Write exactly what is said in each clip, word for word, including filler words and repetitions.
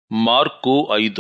Mark ఐదు.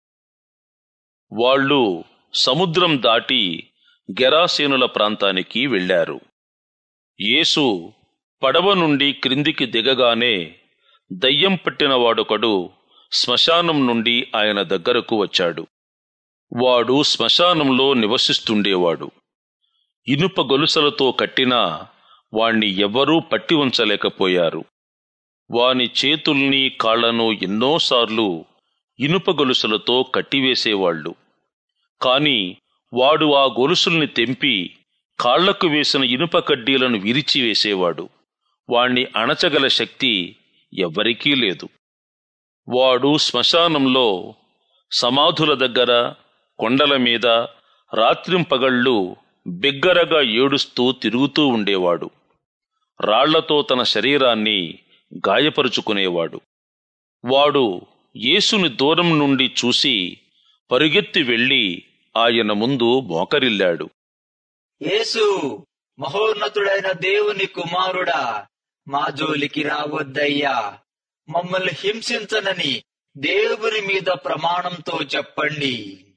వాళ్ళు సముద్రం దాటి గెరాసేనుల ప్రాంతానికి వెళ్ళారు. యేసు పడవ నుండి క్రిందికి దిగగానే దయ్యం పట్టిన వాడొకడు శ్మశానం నుండి ఆయన దగ్గరకు వచ్చాడు. వాడు శ్మశానంలో నివసిస్తుండేవాడు. ఇనుప గొలుసులతో కట్టినా వాణ్ణి ఎవ్వరూ పట్టి ఉంచలేకపోయారు. వాని చేతుల్ని కాళ్లను ఎన్నోసార్లు ఇనుప గొలుసులతో కట్టివేసేవాళ్లు. కాని వాడు ఆ గొలుసుల్ని తెంపి కాళ్లకు వేసిన ఇనుప కడ్డీలను విరిచివేసేవాడు. వాణ్ణి అణచగల శక్తి ఎవ్వరికీ లేదు. వాడు శ్మశానంలో సమాధుల దగ్గర, కొండల మీద రాత్రింపగళ్ళు బిగ్గరగా ఏడుస్తూ తిరుగుతూ ఉండేవాడు. రాళ్లతో తన శరీరాన్ని గాయపరుచుకునేవాడు. వాడు యేసుని దూరం నుండి చూసి పరుగెత్తి వెళ్లి ఆయన ముందు మోకరిల్లాడు. యేసు, మహోన్నతుడైన దేవుని కుమారుడా, మా జోలికి రావద్దయ్యా. మమ్మల్ని హింసించనని దేవుని మీద ప్రమాణంతో చెప్పండి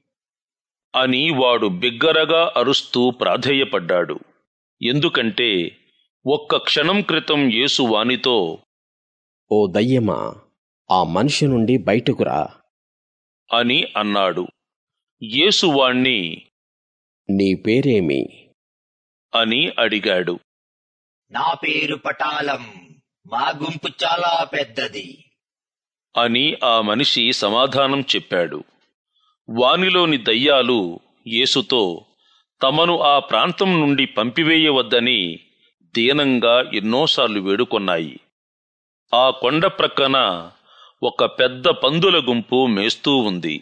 అని వాడు బిగ్గరగా అరుస్తూ ప్రాధేయపడ్డాడు. ఎందుకంటే ఒక్క క్షణం క్రితం యేసు వానితో, ఓ దయ్యమా, ఆ మనిషి నుండి బయటకురా అని అన్నాడు. యేసు వాణ్ణి, నీ పేరేమి అని అడిగాడు. నా పేరు పటాలం, మా గుంపు చాలా పెద్దది అని ఆ మనిషి సమాధానం చెప్పాడు. వానిలోని దయ్యాలు యేసుతో తమను ఆ ప్రాంతం నుండి పంపివేయవద్దని దీనంగా ఎన్నోసార్లు వేడుకొన్నాయి. ఆ కొండ ప్రక్కన ఒక పెద్ద పందుల గుంపు మేస్తూ ఉంది.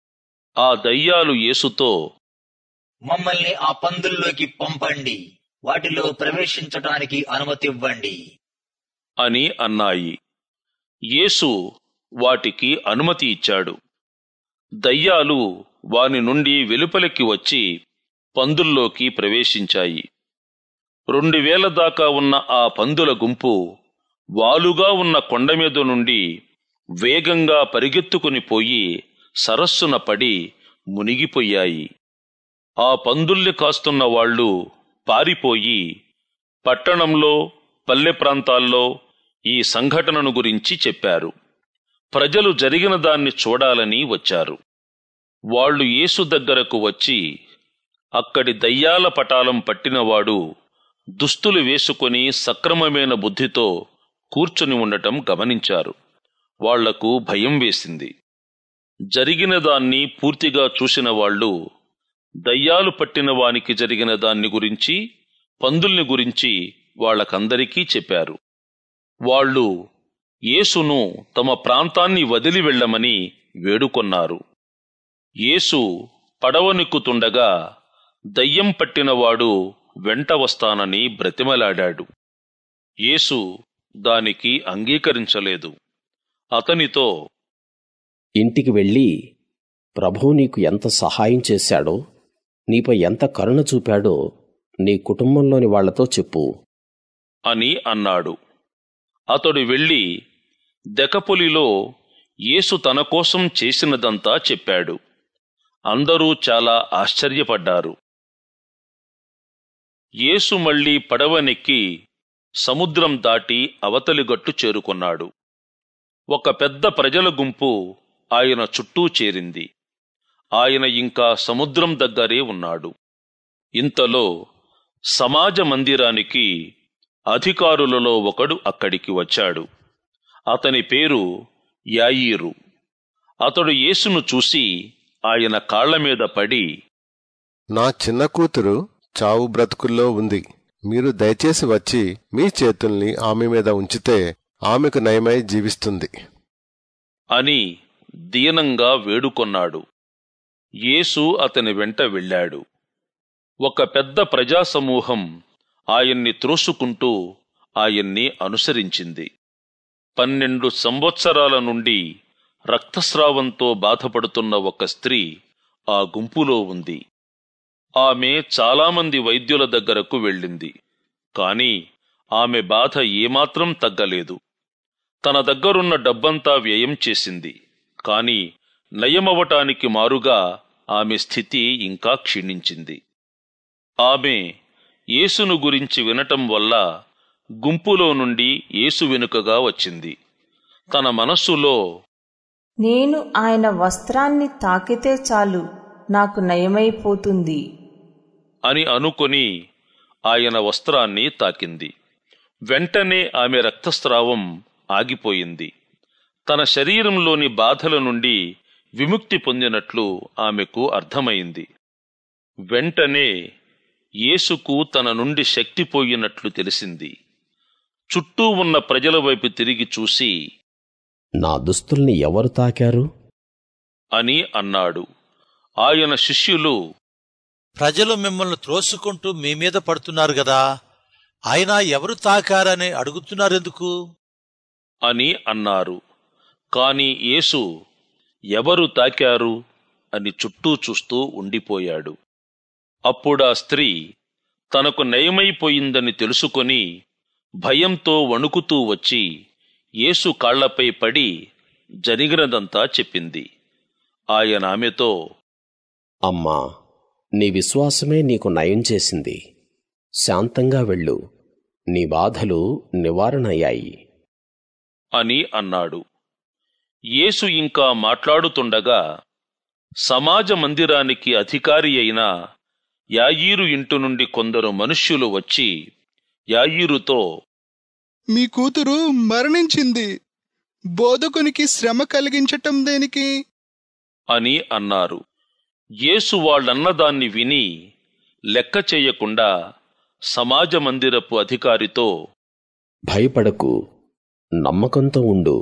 ఆ దయ్యాలు యేసుతో, మమ్మల్ని ఆ పందుల్లోకి పంపండి, వాటిలో ప్రవేశించటానికి అనుమతివ్వండి అని అన్నాయి. యేసు వాటికి అనుమతి ఇచ్చాడు. దయ్యాలు వాని నుండి వెలుపలికి వచ్చి పందుల్లోకి ప్రవేశించాయి. రెండు వేల దాకా ఉన్న ఆ పందుల గుంపు వాలుగా ఉన్న కొండమీద నుండి వేగంగా పరిగెత్తుకుని పోయి సరస్సున పడి మునిగిపోయాయి. ఆ పందుల్ని కాస్తున్న వాళ్లు పారిపోయి పట్టణంలో, పల్లె ప్రాంతాల్లో ఈ సంఘటనను గురించి చెప్పారు. ప్రజలు జరిగిన దాన్ని చూడాలని వచ్చారు. వాళ్లు యేసు దగ్గరకు వచ్చి అక్కడి దయ్యాల పటాలం పట్టినవాడు దుస్తులు వేసుకుని సక్రమమైన బుద్ధితో కూర్చుని ఉండటం గమనించారు. వాళ్లకు భయం వేసింది. జరిగిన దాన్ని పూర్తిగా చూసిన వాళ్ళు దయ్యాలు పట్టిన వానికి జరిగిన దాన్ని గురించి, పందుల్ని గురించి వాళ్లకందరికీ చెప్పారు. వాళ్ళు యేసును తమ ప్రాంతాన్ని వదిలి వెళ్లమని వేడుకొన్నారు. యేసు పడవనెక్కుతుండగా దయ్యం పట్టినవాడు వెంట వస్తానని బ్రతిమలాడాడు. యేసు దానికి అంగీకరించలేదు. అతనితో, ఇంటికి వెళ్ళి ప్రభువు నీకు ఎంత సహాయం చేశాడో, నీపై ఎంత కరుణ చూపాడో నీ కుటుంబంలోని వాళ్లతో చెప్పు అని అన్నాడు. అతడు వెళ్లి దెకపొలిలో యేసు తన కోసం చేసినదంతా చెప్పాడు. అందరూ చాలా ఆశ్చర్యపడ్డారు. యేసు మళ్లీ పడవనెక్కి సముద్రం దాటి అవతలిగట్టు చేరుకున్నాడు. ఒక పెద్ద ప్రజల గుంపు ఆయన చుట్టూ చేరింది. ఆయన ఇంకా సముద్రం దగ్గరే ఉన్నాడు. ఇంతలో సమాజ మందిరానికి అధికారులలో ఒకడు అక్కడికి వచ్చాడు. అతని పేరు యాయీరు. అతడు యేసును చూసి ఆయన కాళ్లమీద పడి, నా చిన్న కూతురు చావు బ్రతుకుల్లో ఉంది. మీరు దయచేసి వచ్చి మీ చేతుల్ని ఆమె మీద ఉంచితే ఆమెకు నయమై జీవిస్తుంది అని దీనంగా వేడుకొన్నాడు. యేసు అతని వెంట వెళ్ళాడు. ఒక పెద్ద ప్రజాసమూహం ఆయన్ని త్రోసుకుంటూ ఆయన్ని అనుసరించింది. పన్నెండు సంవత్సరాల నుండి రక్తస్రావంతో బాధపడుతున్న ఒక స్త్రీ ఆ గుంపులో ఉంది. ఆమె చాలామంది వైద్యుల దగ్గరకు వెళ్ళింది. కాని ఆమె బాధ ఏమాత్రం తగ్గలేదు. తన దగ్గరున్న డబ్బంతా వ్యయం చేసింది. కాని నయమవటానికి మారుగా ఆమె స్థితి ఇంకా క్షీణించింది. ఆమె యేసును గురించి వినటం వల్ల గుంపులో నుండి యేసు వెనుకగా వచ్చింది. తన మనస్సులో, నేను ఆయన వస్త్రాన్ని తాకితే చాలు, నాకు నయమైపోతుంది అని అనుకొని ఆయన వస్త్రాన్ని తాకింది. వెంటనే ఆమె రక్తస్రావం ఆగిపోయింది. తన శరీరంలోని బాధల నుండి విముక్తి పొందినట్లు ఆమెకు అర్థమైంది. వెంటనే యేసుకు తన నుండి శక్తి పోయినట్లు తెలిసింది. చుట్టూ ఉన్న ప్రజల వైపు తిరిగి చూసి, నా దుస్తుల్ని ఎవరు తాకారు అని అన్నాడు. ఆయన శిష్యులు, ప్రజలు మిమ్మల్ని త్రోసుకుంటూ మీ మీద పడుతున్నారు గదా, ఆయన ఎవరు తాకారని అడుగుతున్నారెందుకు అని అన్నారు. కాని యేసు ఎవరు తాకారు అని చుట్టూ చూస్తూ ఉండిపోయాడు. అప్పుడా స్త్రీ తనకు నయమైపోయిందని తెలుసుకొని భయంతో వణుకుతూ వచ్చి యేసు కాళ్లపై పడి జరిగినదంతా చెప్పింది. ఆయన ఆమెతో, అమ్మా, నీ విశ్వాసమే నీకు నయం చేసింది. శాంతంగా వెళ్ళు, నీ బాధలు నివారణయ్యాయి అని అన్నాడు. యేసు ఇంకా మాట్లాడుతుండగా సమాజ మందిరానికి అధికారి అయిన యాయీరు ఇంటి నుండి కొందరు మనుష్యులు వచ్చి యాయీరుతో, మీ కూతురు మరణించింది, బోధకునికి శ్రమ కలిగించటం దేనికి అని అన్నారు. యేసు వాళ్ళన్నదాన్ని విని లెక్క చేయకుండా సమాజ మందిరపు అధికారితో, భయపడకు, నమ్మకంతో ఉండు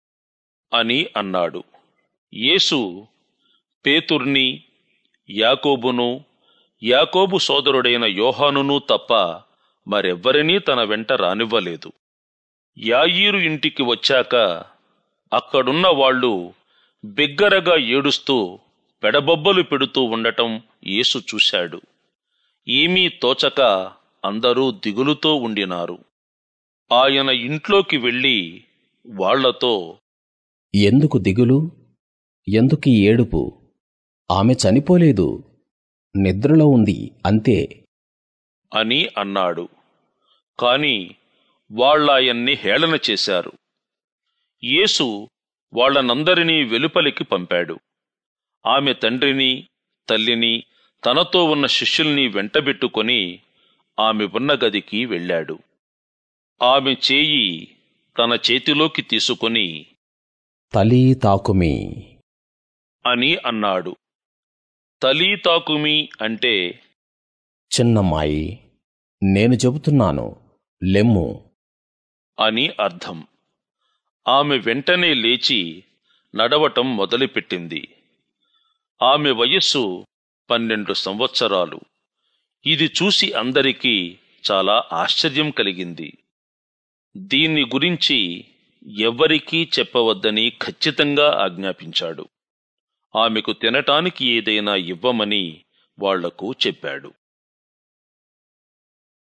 అని అన్నాడు. యేసు పేతుర్ని, యాకోబును, యాకోబు సోదరుడైన యోహానును తప్ప మరెవ్వరినీ తన వెంట రానివ్వలేదు. యాయీరు ఇంటికి వచ్చాక అక్కడున్న వాళ్ళు బిగ్గరగా ఏడుస్తూ పెడబొబ్బలు పెడుతూ ఉండటం యేసు చూశాడు. ఏమీ తోచక అందరూ దిగులుతో ఉండినారు. ఆయన ఇంట్లోకి వెళ్ళి వాళ్లతో, ఎందుకు దిగులు, ఎందుకీ ఏడుపు? ఆమె చనిపోలేదు, నిద్రలో ఉంది అంతే అని అన్నాడు. కాని వాళ్ళాయన్ని హేళన చేశారు. యేసు వాళ్లనందరినీ వెలుపలికి పంపాడు. ఆమె తండ్రిని, తల్లిని, తనతో ఉన్న శిష్యుల్ని వెంటబెట్టుకొని ఆమె ఉన్న గదికి వెళ్ళాడు. ఆమె చేయి తన చేతిలోకి తీసుకొని, తలీ తాకుమి అని అన్నాడు. తలీ తాకుమి అంటే, చిన్నమ్మాయి, నేను చెబుతున్నాను, లెమ్ము అని అర్థం. ఆమె వెంటనే లేచి నడవటం మొదలుపెట్టింది. ఆమె వయస్సు పన్నెండు సంవత్సరాలు. ఇది చూసి అందరికీ చాలా ఆశ్చర్యం కలిగింది. దీన్ని గురించి ఎవ్వరికీ చెప్పవద్దని ఖచ్చితంగా ఆజ్ఞాపించాడు. ఆమెకు తినటానికి ఏదైనా ఇవ్వమని వాళ్లకు చెప్పాడు.